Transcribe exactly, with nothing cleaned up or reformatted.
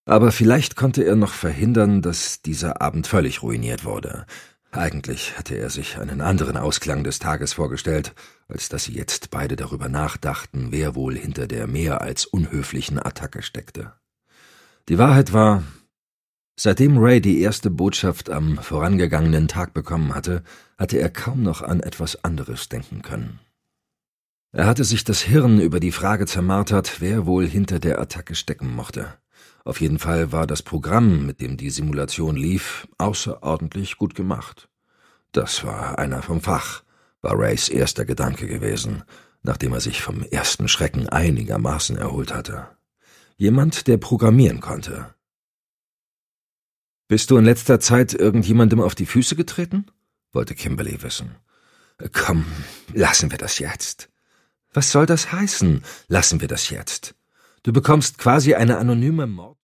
Aber vielleicht konnte er noch verhindern, dass dieser Abend völlig ruiniert wurde. Eigentlich hatte er sich einen anderen Ausklang des Tages vorgestellt, als dass sie jetzt beide darüber nachdachten, wer wohl hinter der mehr als unhöflichen Attacke steckte. Die Wahrheit war, seitdem Ray die erste Botschaft am vorangegangenen Tag bekommen hatte, hatte er kaum noch an etwas anderes denken können. Er hatte sich das Hirn über die Frage zermartert, wer wohl hinter der Attacke stecken mochte. Auf jeden Fall war das Programm, mit dem die Simulation lief, außerordentlich gut gemacht. Das war einer vom Fach, war Rays erster Gedanke gewesen, nachdem er sich vom ersten Schrecken einigermaßen erholt hatte. Jemand, der programmieren konnte. »Bist du in letzter Zeit irgendjemandem auf die Füße getreten?« wollte Kimberly wissen. »Komm, lassen wir das jetzt.« »Was soll das heißen? Lassen wir das jetzt. Du bekommst quasi eine anonyme Mord...«